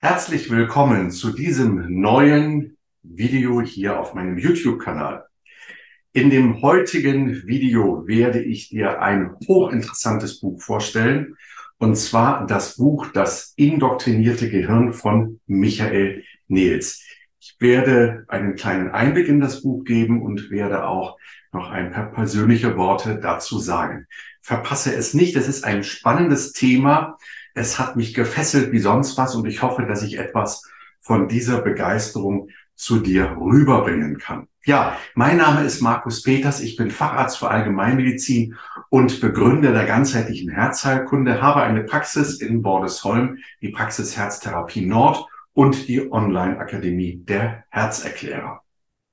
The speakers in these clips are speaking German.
Herzlich willkommen zu diesem neuen Video hier auf meinem YouTube-Kanal. In dem heutigen Video werde ich dir ein hochinteressantes Buch vorstellen, und zwar das Buch Das indoktrinierte Gehirn von Michael Nehls. Ich werde einen kleinen Einblick in das Buch geben und werde auch noch ein paar persönliche Worte dazu sagen. Verpasse es nicht, es ist ein spannendes Thema. Es hat mich gefesselt wie sonst was und ich hoffe, dass ich etwas von dieser Begeisterung zu dir rüberbringen kann. Ja, mein Name ist Markus Peters. Ich bin Facharzt für Allgemeinmedizin und Begründer der ganzheitlichen Herzheilkunde, habe eine Praxis in Bordesholm, die Praxis Herztherapie Nord und die Online-Akademie der Herzerklärer.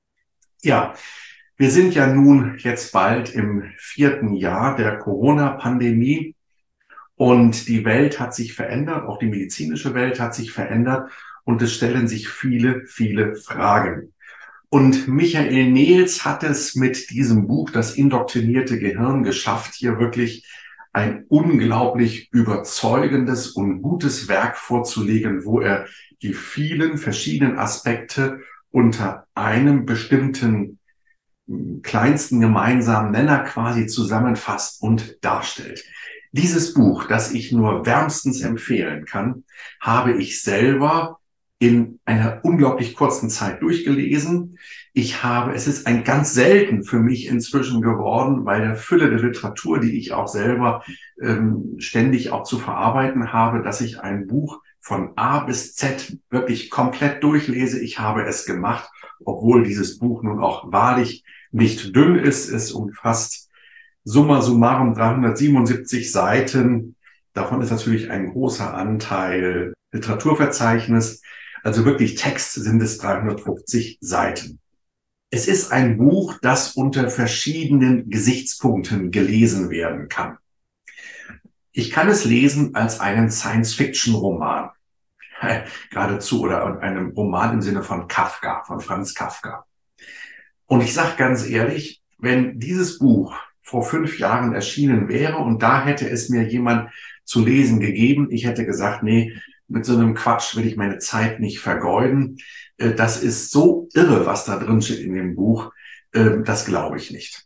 Ja, wir sind ja nun jetzt bald im 4. Jahr der Corona-Pandemie. Und die Welt hat sich verändert, auch die medizinische Welt hat sich verändert und es stellen sich viele, viele Fragen. Und Michael Nehls hat es mit diesem Buch, Das indoktrinierte Gehirn, geschafft, hier wirklich ein unglaublich überzeugendes und gutes Werk vorzulegen, wo er die vielen verschiedenen Aspekte unter einem bestimmten kleinsten gemeinsamen Nenner quasi zusammenfasst und darstellt. Dieses Buch, das ich nur wärmstens empfehlen kann, habe ich selber in einer unglaublich kurzen Zeit durchgelesen. Es ist ein ganz selten für mich inzwischen geworden, bei der Fülle der Literatur, die ich auch selber ständig auch zu verarbeiten habe, dass ich ein Buch von A bis Z wirklich komplett durchlese. Ich habe es gemacht, obwohl dieses Buch nun auch wahrlich nicht dünn ist. Es umfasst summa summarum 377 Seiten. Davon ist natürlich ein großer Anteil Literaturverzeichnis. Also wirklich Text sind es 350 Seiten. Es ist ein Buch, das unter verschiedenen Gesichtspunkten gelesen werden kann. Ich kann es lesen als einen Science-Fiction-Roman, geradezu, oder einem Roman im Sinne von Kafka, von Franz Kafka. Und ich sage ganz ehrlich, wenn dieses Buch vor 5 Jahren erschienen wäre und da hätte es mir jemand zu lesen gegeben, ich hätte gesagt, nee, mit so einem Quatsch will ich meine Zeit nicht vergeuden. Das ist so irre, was da drin steht in dem Buch. Das glaube ich nicht.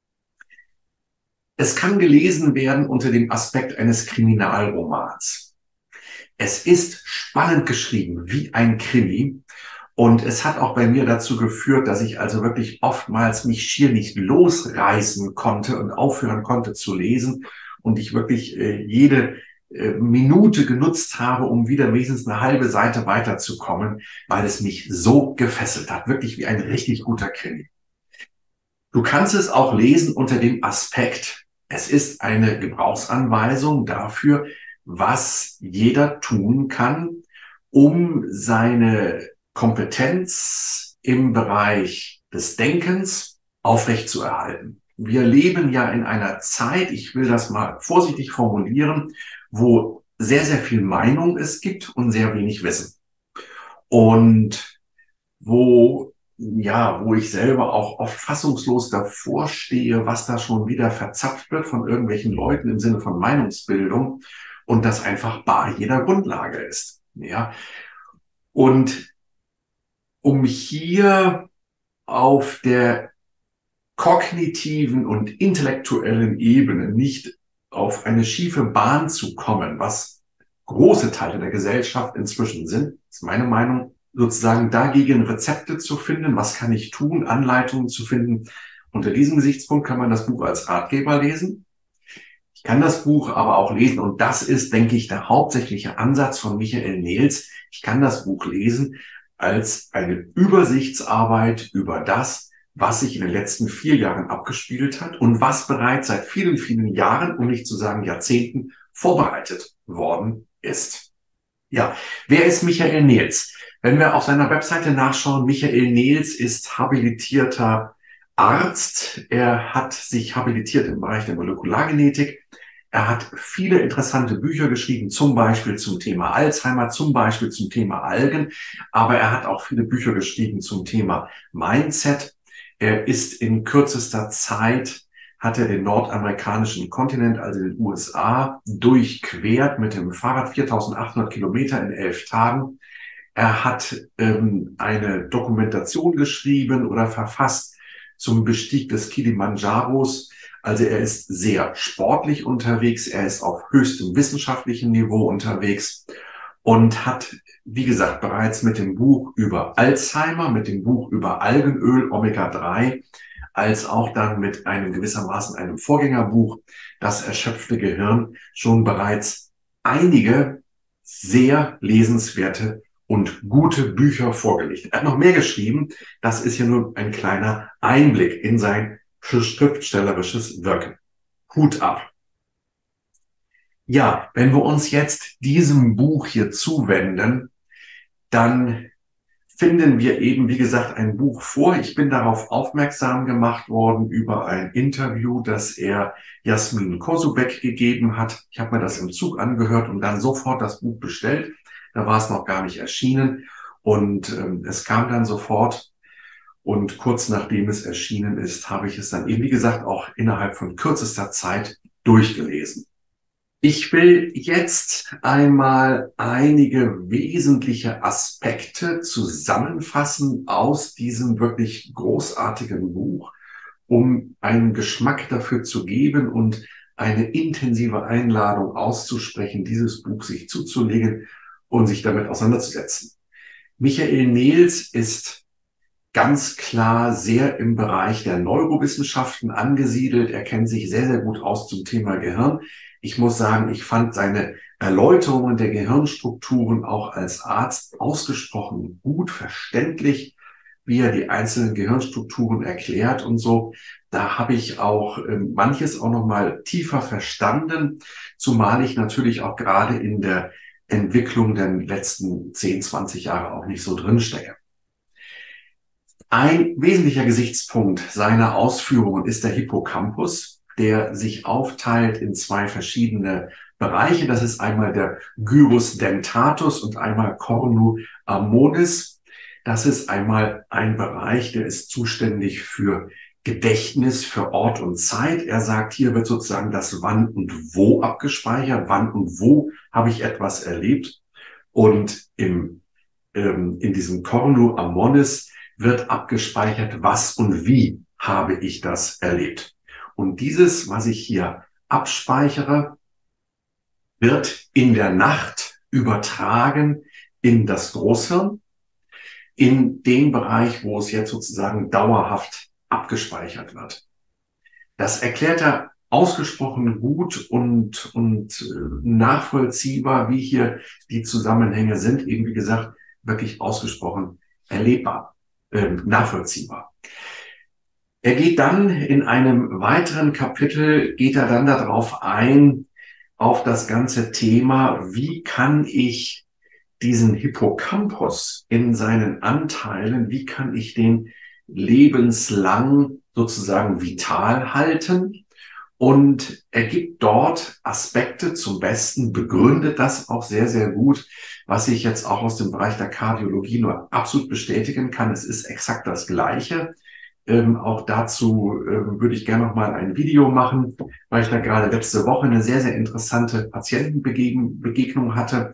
Es kann gelesen werden unter dem Aspekt eines Kriminalromans. Es ist spannend geschrieben, wie ein Krimi. Und es hat auch bei mir dazu geführt, dass ich also wirklich oftmals mich schier nicht losreißen konnte und aufhören konnte zu lesen. Und ich wirklich jede Minute genutzt habe, um wieder wenigstens eine halbe Seite weiterzukommen, weil es mich so gefesselt hat. Wirklich wie ein richtig guter Krimi. Du kannst es auch lesen unter dem Aspekt, es ist eine Gebrauchsanweisung dafür, was jeder tun kann, um seine Kompetenz im Bereich des Denkens aufrechtzuerhalten. Wir leben ja in einer Zeit, ich will das mal vorsichtig formulieren, wo sehr, sehr viel Meinung es gibt und sehr wenig Wissen. Und wo ich selber auch oft fassungslos davor stehe, was da schon wieder verzapft wird von irgendwelchen Leuten im Sinne von Meinungsbildung und das einfach bar jeder Grundlage ist. Ja. Und um hier auf der kognitiven und intellektuellen Ebene nicht auf eine schiefe Bahn zu kommen, was große Teile der Gesellschaft inzwischen sind, ist meine Meinung, sozusagen dagegen Rezepte zu finden, was kann ich tun, Anleitungen zu finden. Unter diesem Gesichtspunkt kann man das Buch als Ratgeber lesen. Ich kann das Buch aber auch lesen und das ist, denke ich, der hauptsächliche Ansatz von Michael Nehls. Ich kann das Buch lesen als eine Übersichtsarbeit über das, was sich in den letzten 4 Jahren abgespielt hat und was bereits seit vielen, vielen Jahren, um nicht zu sagen Jahrzehnten, vorbereitet worden ist. Ja, wer ist Michael Nehls? Wenn wir auf seiner Webseite nachschauen, Michael Nehls ist habilitierter Arzt. Er hat sich habilitiert im Bereich der Molekulargenetik. Er hat viele interessante Bücher geschrieben, zum Beispiel zum Thema Alzheimer, zum Beispiel zum Thema Algen. Aber er hat auch viele Bücher geschrieben zum Thema Mindset. Er ist in kürzester Zeit hat er den nordamerikanischen Kontinent, also den USA, durchquert mit dem Fahrrad 4.800 Kilometer in 11 Tagen. Er hat eine Dokumentation geschrieben oder verfasst zum Bestieg des Kilimandscharos. Also er ist sehr sportlich unterwegs, er ist auf höchstem wissenschaftlichen Niveau unterwegs und hat, wie gesagt, bereits mit dem Buch über Alzheimer, mit dem Buch über Algenöl, Omega-3, als auch dann mit einem gewissermaßen einem Vorgängerbuch, Das erschöpfte Gehirn, schon bereits einige sehr lesenswerte und gute Bücher vorgelegt. Er hat noch mehr geschrieben. Das ist ja nur ein kleiner Einblick in sein schriftstellerisches Wirken. Hut ab. Ja, wenn wir uns jetzt diesem Buch hier zuwenden, dann finden wir eben, wie gesagt, ein Buch vor. Ich bin darauf aufmerksam gemacht worden über ein Interview, das er Jasmin Kosobek gegeben hat. Ich habe mir das im Zug angehört und dann sofort das Buch bestellt. Da war es noch gar nicht erschienen und es kam dann sofort. Und kurz nachdem es erschienen ist, habe ich es dann eben, wie gesagt, auch innerhalb von kürzester Zeit durchgelesen. Ich will jetzt einmal einige wesentliche Aspekte zusammenfassen aus diesem wirklich großartigen Buch, um einen Geschmack dafür zu geben und eine intensive Einladung auszusprechen, dieses Buch sich zuzulegen und sich damit auseinanderzusetzen. Michael Nehls ist ganz klar sehr im Bereich der Neurowissenschaften angesiedelt. Er kennt sich sehr, sehr gut aus zum Thema Gehirn. Ich muss sagen, ich fand seine Erläuterungen der Gehirnstrukturen auch als Arzt ausgesprochen gut verständlich, wie er die einzelnen Gehirnstrukturen erklärt und so. Da habe ich auch manches auch noch mal tiefer verstanden, zumal ich natürlich auch gerade in der Entwicklung der letzten 10, 20 Jahre auch nicht so drinstecke. Ein wesentlicher Gesichtspunkt seiner Ausführungen ist der Hippocampus, der sich aufteilt in zwei verschiedene Bereiche. Das ist einmal der Gyrus dentatus und einmal Cornu ammonis. Das ist einmal ein Bereich, der ist zuständig für Gedächtnis, für Ort und Zeit. Er sagt, hier wird sozusagen das Wann und Wo abgespeichert. Wann und wo habe ich etwas erlebt? Und in diesem Cornu ammonis wird abgespeichert, was und wie habe ich das erlebt. Und dieses, was ich hier abspeichere, wird in der Nacht übertragen in das Großhirn, in den Bereich, wo es jetzt sozusagen dauerhaft abgespeichert wird. Das erklärt er ausgesprochen gut und nachvollziehbar, wie hier die Zusammenhänge sind, eben wie gesagt, wirklich ausgesprochen erlebbar, nachvollziehbar. Er geht dann in einem weiteren Kapitel, geht er dann darauf ein, auf das ganze Thema, wie kann ich diesen Hippocampus in seinen Anteilen, wie kann ich den lebenslang sozusagen vital halten? Und er gibt dort Aspekte zum Besten, begründet das auch sehr, sehr gut, was ich jetzt auch aus dem Bereich der Kardiologie nur absolut bestätigen kann. Es ist exakt das Gleiche. Auch dazu würde ich gerne noch mal ein Video machen, weil ich da gerade letzte Woche eine sehr, sehr interessante Patientenbegegnung hatte.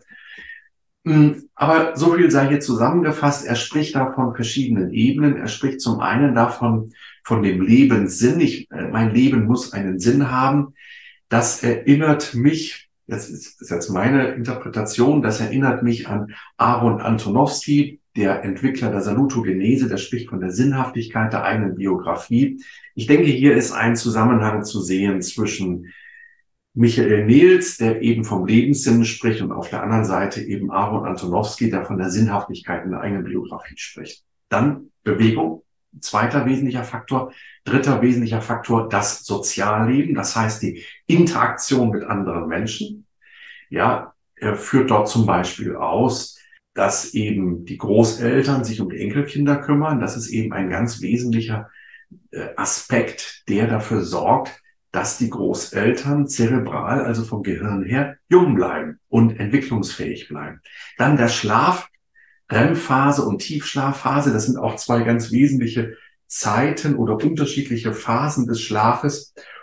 Aber so viel sei hier zusammengefasst. Er spricht da von verschiedenen Ebenen. Er spricht zum einen davon, von dem Lebenssinn. Mein Leben muss einen Sinn haben. Das erinnert mich, das ist jetzt meine Interpretation, das erinnert mich an Aaron Antonowsky, der Entwickler der Salutogenese, der spricht von der Sinnhaftigkeit der eigenen Biografie. Ich denke, hier ist ein Zusammenhang zu sehen zwischen Michael Nehls, der eben vom Lebenssinn spricht, und auf der anderen Seite eben Aaron Antonowsky, der von der Sinnhaftigkeit in der eigenen Biografie spricht. Dann Bewegung, zweiter wesentlicher Faktor. Dritter wesentlicher Faktor, das Sozialleben, das heißt die Interaktion mit anderen Menschen. Ja, er führt dort zum Beispiel aus, dass eben die Großeltern sich um die Enkelkinder kümmern. Das ist eben ein ganz wesentlicher Aspekt, der dafür sorgt, dass die Großeltern zerebral, also vom Gehirn her, jung bleiben und entwicklungsfähig bleiben. Dann der Schlaf, REM-Phase und Tiefschlafphase, das sind auch zwei ganz wesentliche Zeiten oder unterschiedliche Phasen des Schlafes.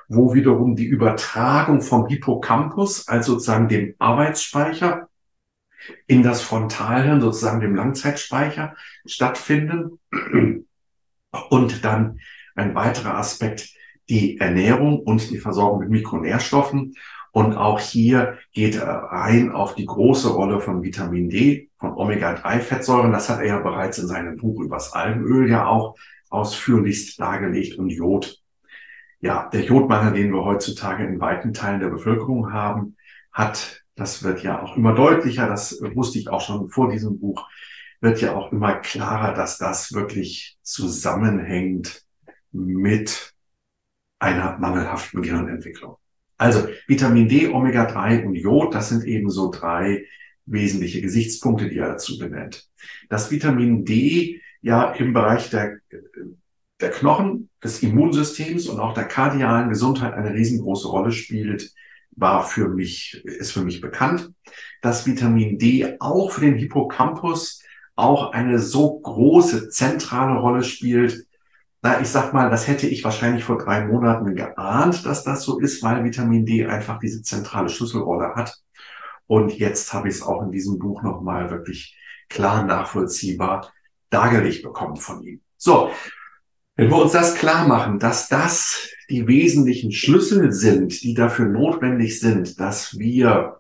wo wiederum die Übertragung vom Hippocampus, also sozusagen dem Arbeitsspeicher, in das Frontalhirn, sozusagen dem Langzeitspeicher, stattfinden. Und dann ein weiterer Aspekt, die Ernährung und die Versorgung mit Mikronährstoffen. Und auch hier geht er ein auf die große Rolle von Vitamin D, von Omega-3-Fettsäuren. Das hat er ja bereits in seinem Buch übers Algenöl ja auch ausführlichst dargelegt. Und Jod. Ja, der Jodmangel, den wir heutzutage in weiten Teilen der Bevölkerung haben, das wird ja auch immer deutlicher, das wusste ich auch schon vor diesem Buch, wird ja auch immer klarer, dass das wirklich zusammenhängt mit einer mangelhaften Gehirnentwicklung. Also Vitamin D, Omega-3 und Jod, das sind eben so 3 wesentliche Gesichtspunkte, die er dazu benennt. Das Vitamin D ja im Bereich der Knochen, des Immunsystems und auch der kardialen Gesundheit eine riesengroße Rolle spielt, ist für mich bekannt. Dass Vitamin D auch für den Hippocampus auch eine so große zentrale Rolle spielt. Na, ich sag mal, das hätte ich wahrscheinlich vor 3 Monaten geahnt, dass das so ist, weil Vitamin D einfach diese zentrale Schlüsselrolle hat. Und jetzt habe ich es auch in diesem Buch nochmal wirklich klar nachvollziehbar dargelegt bekommen von ihm. So, wenn wir uns das klar machen, dass das die wesentlichen Schlüssel sind, die dafür notwendig sind, dass wir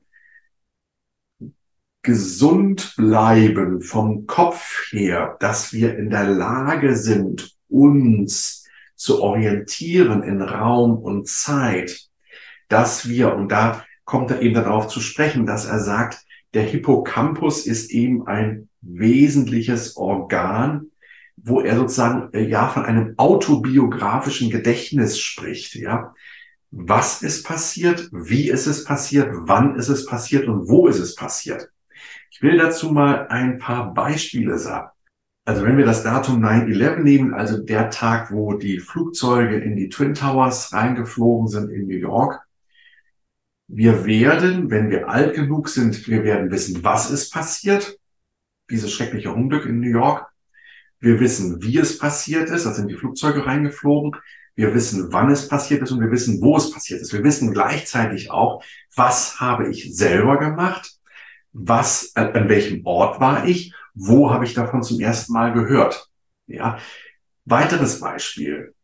gesund bleiben vom Kopf her, dass wir in der Lage sind, uns zu orientieren in Raum und Zeit, dass wir, und da kommt er eben darauf zu sprechen, dass er sagt, der Hippocampus ist eben ein wesentliches Organ, wo er sozusagen ja von einem autobiografischen Gedächtnis spricht, ja. Was ist passiert? Wie ist es passiert? Wann ist es passiert? Und wo ist es passiert? Ich will dazu mal ein paar Beispiele sagen. Also wenn wir das Datum 9/11 nehmen, also der Tag, wo die Flugzeuge in die Twin Towers reingeflogen sind in New York, wir werden, wenn wir alt genug sind, wir werden wissen, was ist passiert, dieses schreckliche Unglück in New York. Wir wissen, wie es passiert ist, da sind die Flugzeuge reingeflogen. Wir wissen, wann es passiert ist und wir wissen, wo es passiert ist. Wir wissen gleichzeitig auch, was habe ich selber gemacht, an welchem Ort war ich, wo habe ich davon zum ersten Mal gehört. Ja, weiteres Beispiel.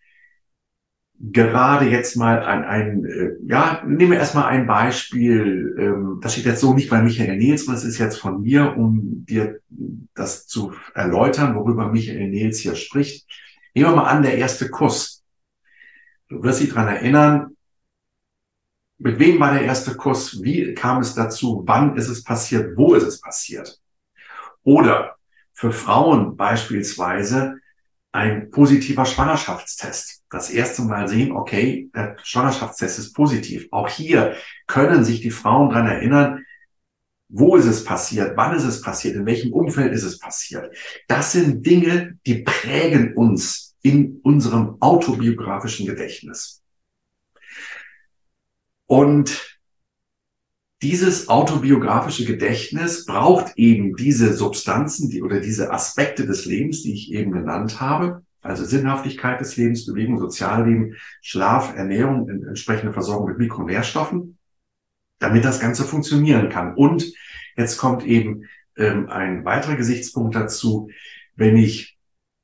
Gerade jetzt mal nehmen wir erstmal ein Beispiel, das steht jetzt so nicht bei Michael Nehls, das ist jetzt von mir, um dir das zu erläutern, worüber Michael Nehls hier spricht. Nehmen wir mal an, der erste Kuss. Du wirst dich daran erinnern, mit wem war der erste Kuss, wie kam es dazu, wann ist es passiert, wo ist es passiert. Oder für Frauen beispielsweise ein positiver Schwangerschaftstest. Das erste Mal sehen, okay, der Schwangerschaftstest ist positiv. Auch hier können sich die Frauen daran erinnern, wo ist es passiert, wann ist es passiert, in welchem Umfeld ist es passiert. Das sind Dinge, die prägen uns in unserem autobiografischen Gedächtnis. Und dieses autobiografische Gedächtnis braucht eben diese Substanzen, oder diese Aspekte des Lebens, die ich eben genannt habe, also Sinnhaftigkeit des Lebens, Bewegung, Sozialleben, Schlaf, Ernährung, entsprechende Versorgung mit Mikronährstoffen, damit das Ganze funktionieren kann. Und jetzt kommt eben ein weiterer Gesichtspunkt dazu, wenn ich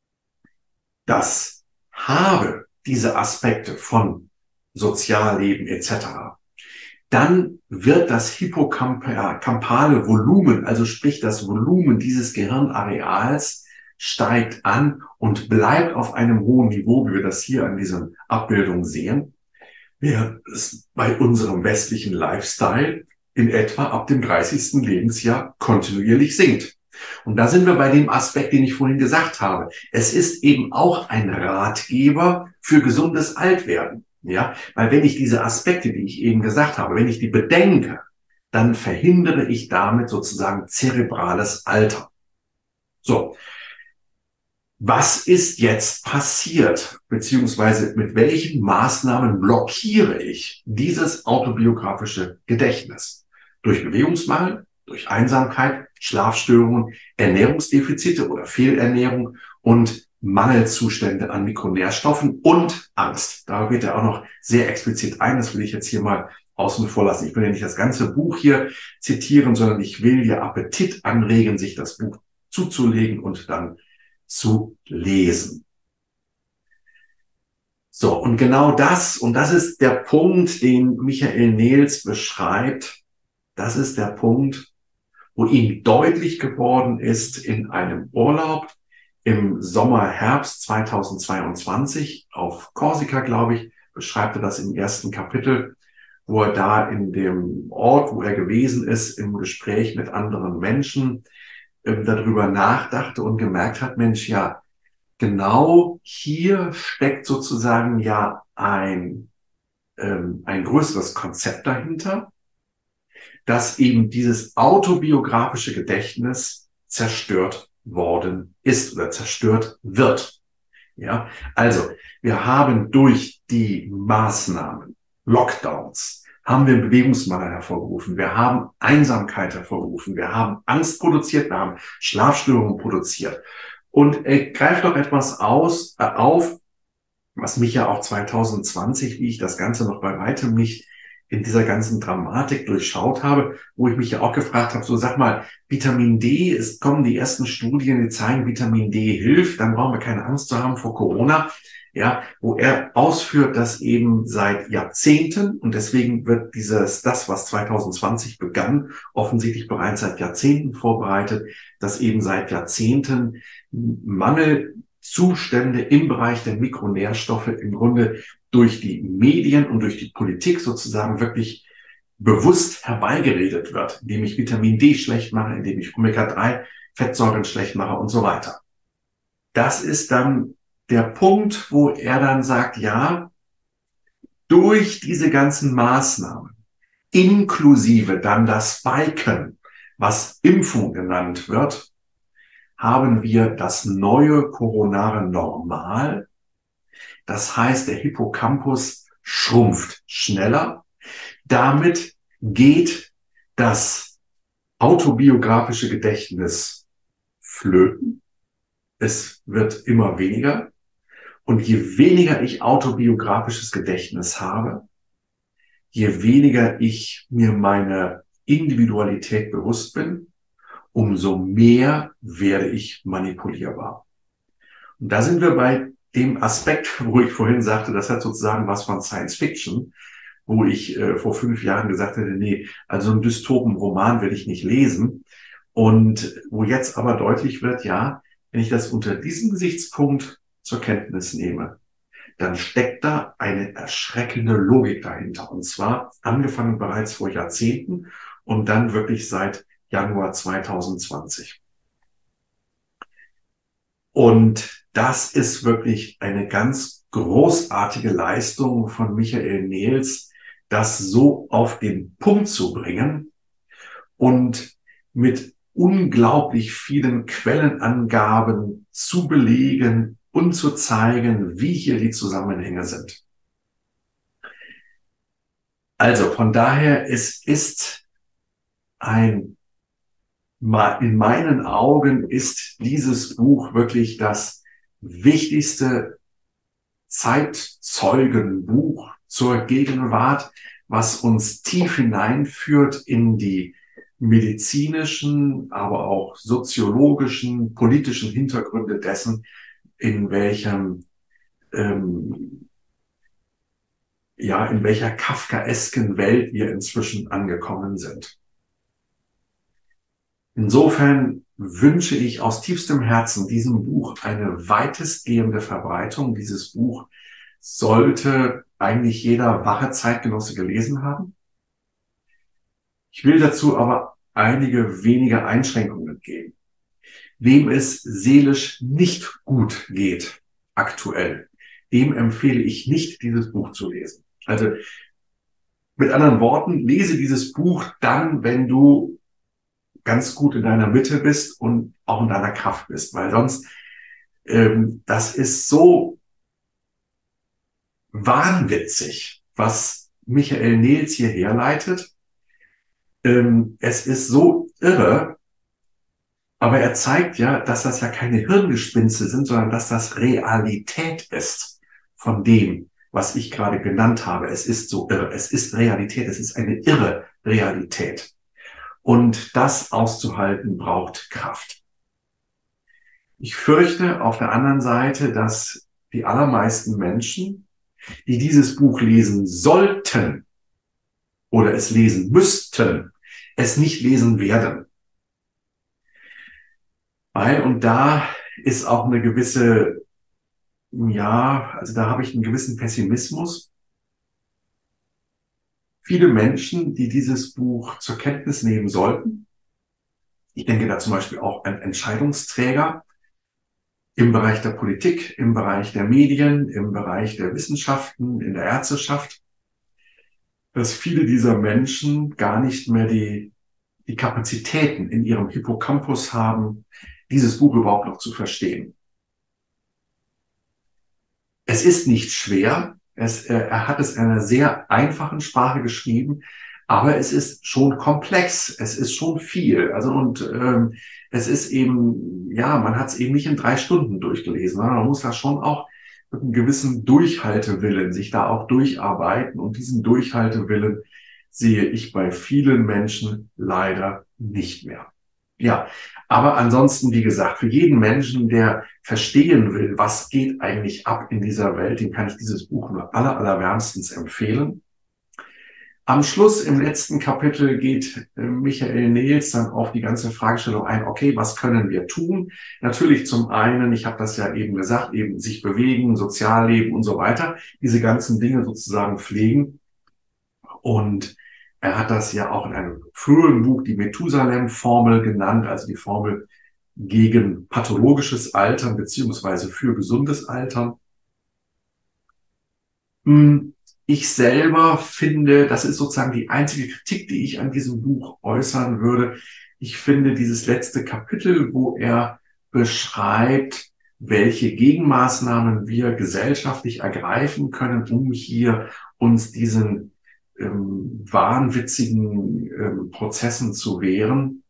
das habe, diese Aspekte von Sozialleben etc., dann wird das hippocampale Volumen, also sprich das Volumen dieses Gehirnareals, steigt an und bleibt auf einem hohen Niveau, wie wir das hier an dieser Abbildung sehen, während es bei unserem westlichen Lifestyle in etwa ab dem 30. Lebensjahr kontinuierlich sinkt. Und da sind wir bei dem Aspekt, den ich vorhin gesagt habe. Es ist eben auch ein Ratgeber für gesundes Altwerden. Ja, weil wenn ich diese Aspekte, die ich eben gesagt habe, wenn ich die bedenke, dann verhindere ich damit sozusagen zerebrales Alter. So. Was ist jetzt passiert? Beziehungsweise mit welchen Maßnahmen blockiere ich dieses autobiografische Gedächtnis? Durch Bewegungsmangel, durch Einsamkeit, Schlafstörungen, Ernährungsdefizite oder Fehlernährung und Mangelzustände an Mikronährstoffen und Angst. Da geht er auch noch sehr explizit ein. Das will ich jetzt hier mal außen vor lassen. Ich will ja nicht das ganze Buch hier zitieren, sondern ich will dir Appetit anregen, sich das Buch zuzulegen und dann zu lesen. So, und genau das, und das ist der Punkt, den Michael Nehls beschreibt, das ist der Punkt, wo ihm deutlich geworden ist in einem Urlaub im Sommer, Herbst 2022 auf Korsika, glaube ich, beschreibt er das im ersten Kapitel, wo er da in dem Ort, wo er gewesen ist, im Gespräch mit anderen Menschen darüber nachdachte und gemerkt hat, Mensch, ja, genau hier steckt sozusagen ja ein größeres Konzept dahinter, dass eben dieses autobiografische Gedächtnis zerstört worden ist oder zerstört wird. Ja, also wir haben durch die Maßnahmen, Lockdowns, haben wir Bewegungsmangel hervorgerufen, wir haben Einsamkeit hervorgerufen, wir haben Angst produziert, wir haben Schlafstörungen produziert. Und greift doch etwas auf, was mich ja auch 2020, wie ich das Ganze noch bei weitem nicht in dieser ganzen Dramatik durchschaut habe, wo ich mich ja auch gefragt habe, so sag mal, Vitamin D, es kommen die ersten Studien, die zeigen, Vitamin D hilft, dann brauchen wir keine Angst zu haben vor Corona, ja, wo er ausführt, dass eben seit Jahrzehnten, und deswegen wird das, was 2020 begann, offensichtlich bereits seit Jahrzehnten vorbereitet, dass eben seit Jahrzehnten Mangelzustände im Bereich der Mikronährstoffe im Grunde durch die Medien und durch die Politik sozusagen wirklich bewusst herbeigeredet wird, indem ich Vitamin D schlecht mache, indem ich Omega-3-Fettsäuren schlecht mache und so weiter. Das ist dann der Punkt, wo er dann sagt, ja, durch diese ganzen Maßnahmen, inklusive dann das Spiken, was Impfung genannt wird, haben wir das neue koronare Normal. Das heißt, der Hippocampus schrumpft schneller. Damit geht das autobiografische Gedächtnis flöten. Es wird immer weniger. Und je weniger ich autobiografisches Gedächtnis habe, je weniger ich mir meine Individualität bewusst bin, umso mehr werde ich manipulierbar. Und da sind wir bei dem Aspekt, wo ich vorhin sagte, das hat sozusagen was von Science Fiction, wo ich vor 5 Jahren gesagt hätte, nee, also einen Dystopen-Roman will ich nicht lesen. Und wo jetzt aber deutlich wird, ja, wenn ich das unter diesem Gesichtspunkt zur Kenntnis nehme, dann steckt da eine erschreckende Logik dahinter. Und zwar angefangen bereits vor Jahrzehnten und dann wirklich seit Januar 2020. Und das ist wirklich eine ganz großartige Leistung von Michael Nehls, das so auf den Punkt zu bringen und mit unglaublich vielen Quellenangaben zu belegen und zu zeigen, wie hier die Zusammenhänge sind. Also von daher, es ist in meinen Augen ist dieses Buch wirklich das wichtigste Zeitzeugenbuch zur Gegenwart, was uns tief hineinführt in die medizinischen, aber auch soziologischen, politischen Hintergründe dessen, in welchem in welcher kafkaesken Welt wir inzwischen angekommen sind. Insofern wünsche ich aus tiefstem Herzen diesem Buch eine weitestgehende Verbreitung. Dieses Buch sollte eigentlich jeder wache Zeitgenosse gelesen haben. Ich will dazu aber einige wenige Einschränkungen geben. Wem es seelisch nicht gut geht, aktuell, dem empfehle ich nicht, dieses Buch zu lesen. Also mit anderen Worten, lese dieses Buch dann, wenn du ganz gut in deiner Mitte bist und auch in deiner Kraft bist, weil sonst, das ist so wahnwitzig, was Michael Nehls hier herleitet. Es ist so irre, Aber er zeigt ja, dass das ja keine Hirngespinste sind, sondern dass das Realität ist von dem, was ich gerade genannt habe. Es ist so irre. Es ist Realität. Es ist eine irre Realität. Und das auszuhalten braucht Kraft. Ich fürchte auf der anderen Seite, dass die allermeisten Menschen, die dieses Buch lesen sollten oder es lesen müssten, es nicht lesen werden. Weil, und da ist auch eine gewisse, ja, also da habe ich einen gewissen Pessimismus. Viele Menschen, die dieses Buch zur Kenntnis nehmen sollten, ich denke da zum Beispiel auch an Entscheidungsträger im Bereich der Politik, im Bereich der Medien, im Bereich der Wissenschaften, in der Ärzteschaft, dass viele dieser Menschen gar nicht mehr die Kapazitäten in ihrem Hippocampus haben, dieses Buch überhaupt noch zu verstehen. Es ist nicht schwer. Er hat es in einer sehr einfachen Sprache geschrieben, aber es ist schon komplex. Es ist schon viel. Also es ist eben, ja, man hat es eben nicht in 3 Stunden durchgelesen. Man muss da schon auch mit einem gewissen Durchhaltewillen sich da auch durcharbeiten. Und diesen Durchhaltewillen sehe ich bei vielen Menschen leider nicht mehr. Ja, aber ansonsten, wie gesagt, für jeden Menschen, der verstehen will, was geht eigentlich ab in dieser Welt, dem kann ich dieses Buch nur allerwärmstens empfehlen. Am Schluss, im letzten Kapitel, geht Michael Nehls dann auf die ganze Fragestellung ein, okay, was können wir tun? Natürlich zum einen, ich habe das ja eben gesagt, eben sich bewegen, Sozialleben und so weiter, diese ganzen Dinge sozusagen pflegen. Und er hat das ja auch in einem früheren Buch, die Methusalem-Formel genannt, also die Formel gegen pathologisches Altern beziehungsweise für gesundes Altern. Ich selber finde, das ist sozusagen die einzige Kritik, die ich an diesem Buch äußern würde. Ich finde dieses letzte Kapitel, wo er beschreibt, welche Gegenmaßnahmen wir gesellschaftlich ergreifen können, um hier uns diesen wahnwitzigen Prozessen zu wehren.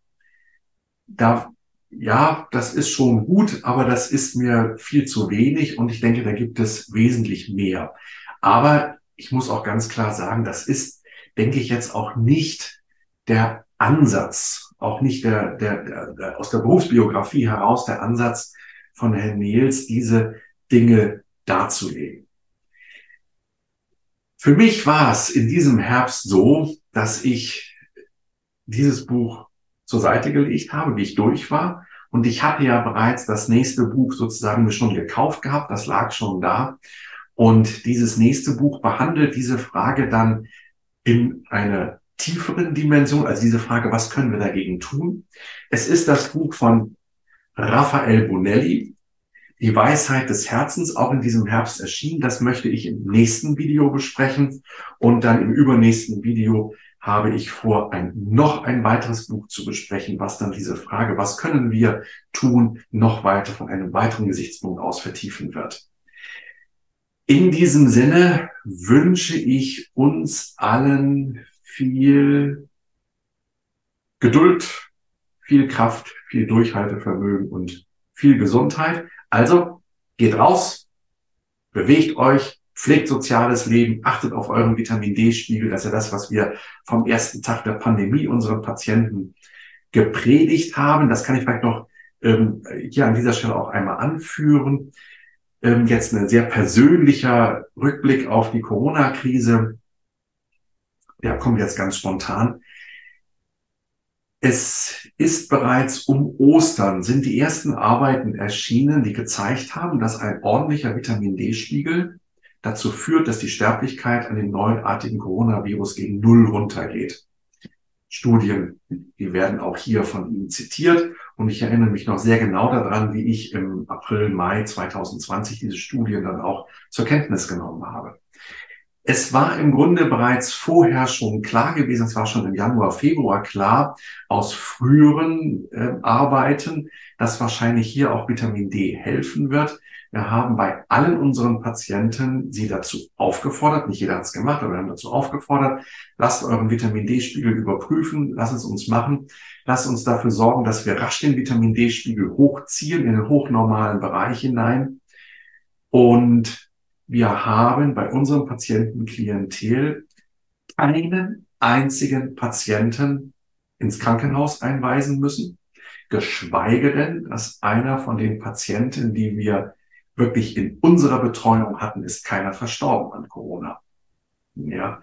Ja, das ist schon gut, aber das ist mir viel zu wenig und ich denke, da gibt es wesentlich mehr. Aber ich muss auch ganz klar sagen, das ist, denke ich, jetzt auch nicht der Ansatz, auch nicht der aus der Berufsbiografie heraus der Ansatz von Herrn Nehls, diese Dinge darzulegen. Für mich war es in diesem Herbst so, dass ich dieses Buch zur Seite gelegt habe, wie ich durch war. Und ich hatte ja bereits das nächste Buch sozusagen mir schon gekauft gehabt, das lag schon da. Und dieses nächste Buch behandelt diese Frage dann in einer tieferen Dimension, also diese Frage, was können wir dagegen tun? Es ist das Buch von Raffaele Bonelli, Die Weisheit des Herzens, auch in diesem Herbst erschienen. Das möchte ich im nächsten Video besprechen. Und dann im übernächsten Video habe ich vor, noch ein weiteres Buch zu besprechen, was dann diese Frage, was können wir tun, noch weiter von einem weiteren Gesichtspunkt aus vertiefen wird. In diesem Sinne wünsche ich uns allen viel Geduld, viel Kraft, viel Durchhaltevermögen und viel Gesundheit. Also geht raus, bewegt euch, pflegt soziales Leben, achtet auf euren Vitamin-D-Spiegel. Das ist ja das, was wir vom ersten Tag der Pandemie unseren Patienten gepredigt haben. Das kann ich vielleicht noch hier an dieser Stelle auch einmal anführen. Jetzt ein sehr persönlicher Rückblick auf die Corona-Krise. Der kommt jetzt ganz spontan. Es ist bereits um Ostern, sind die ersten Arbeiten erschienen, die gezeigt haben, dass ein ordentlicher Vitamin-D-Spiegel dazu führt, dass die Sterblichkeit an dem neuartigen Coronavirus gegen 0 runtergeht. Studien, die werden auch hier von ihm zitiert. Und ich erinnere mich noch sehr genau daran, wie ich im April, Mai 2020 diese Studien dann auch zur Kenntnis genommen habe. Es war im Grunde bereits vorher schon klar gewesen, es war schon im Januar, Februar klar, aus früheren Arbeiten, dass wahrscheinlich hier auch Vitamin D helfen wird. Wir haben bei allen unseren Patienten sie dazu aufgefordert, nicht jeder hat es gemacht, aber wir haben dazu aufgefordert, lasst euren Vitamin D-Spiegel überprüfen, lasst es uns machen, lasst uns dafür sorgen, dass wir rasch den Vitamin D-Spiegel hochziehen in den hochnormalen Bereich hinein. Und wir haben bei unserem Patientenklientel keinen einzigen Patienten ins Krankenhaus einweisen müssen, geschweige denn, dass einer von den Patienten, die wir wirklich in unserer Betreuung hatten, ist keiner verstorben an Corona. Ja.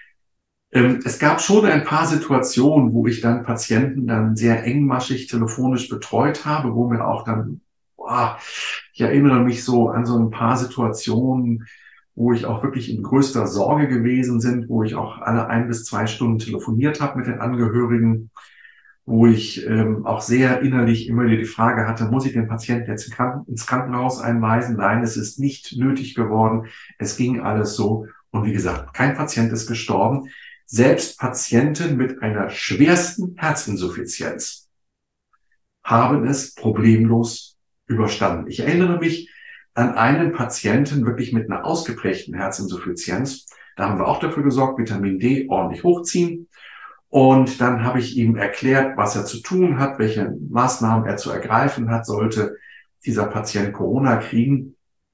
Es gab schon ein paar Situationen, wo ich dann Patienten dann sehr engmaschig telefonisch betreut habe, wo mir auch dann, ich erinnere mich so an so ein paar Situationen, wo ich auch wirklich in größter Sorge gewesen bin, wo ich auch alle 1 bis 2 Stunden telefoniert habe mit den Angehörigen, wo ich auch sehr innerlich immer wieder die Frage hatte, muss ich den Patienten jetzt ins Krankenhaus einweisen? Nein, es ist nicht nötig geworden. Es ging alles so. Und wie gesagt, kein Patient ist gestorben. Selbst Patienten mit einer schwersten Herzinsuffizienz haben es problemlos überstanden. Ich erinnere mich an einen Patienten wirklich mit einer ausgeprägten Herzinsuffizienz. Da haben wir auch dafür gesorgt, Vitamin D ordentlich hochziehen. Und dann habe ich ihm erklärt, was er zu tun hat, welche Maßnahmen er zu ergreifen hat, sollte dieser Patient Corona kriegen.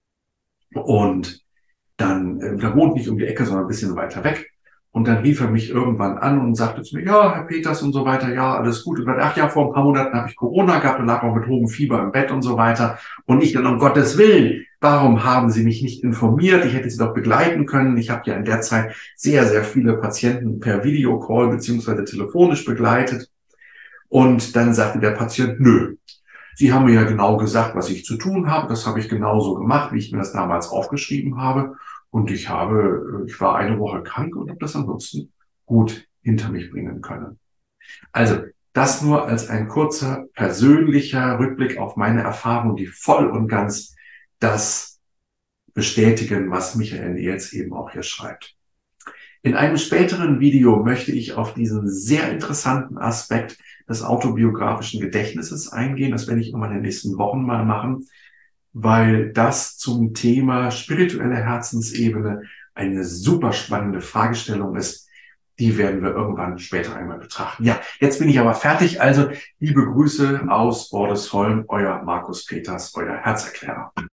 Und dann, der wohnt nicht um die Ecke, sondern ein bisschen weiter weg. Und dann rief er mich irgendwann an und sagte zu mir, ja, Herr Peters und so weiter, ja, alles gut. Und dann, ach ja, vor ein paar Monaten habe ich Corona gehabt und lag auch mit hohem Fieber im Bett und so weiter. Und ich dann, um Gottes Willen, warum haben Sie mich nicht informiert? Ich hätte Sie doch begleiten können. Ich habe ja in der Zeit sehr, sehr viele Patienten per Videocall beziehungsweise telefonisch begleitet. Und dann sagte der Patient, nö, Sie haben mir ja genau gesagt, was ich zu tun habe. Das habe ich genauso gemacht, wie ich mir das damals aufgeschrieben habe. Und ich war eine Woche krank und habe das ansonsten gut hinter mich bringen können. Also das nur als ein kurzer persönlicher Rückblick auf meine Erfahrung, die voll und ganz das bestätigen, was Michael jetzt eben auch hier schreibt. In einem späteren Video möchte ich auf diesen sehr interessanten Aspekt des autobiografischen Gedächtnisses eingehen. Das werde ich in den nächsten Wochen mal machen, weil das zum Thema spirituelle Herzensebene eine super spannende Fragestellung ist. Die werden wir irgendwann später einmal betrachten. Ja, jetzt bin ich aber fertig. Also liebe Grüße aus Bordesholm, euer Markus Peters, euer Herzerklärer.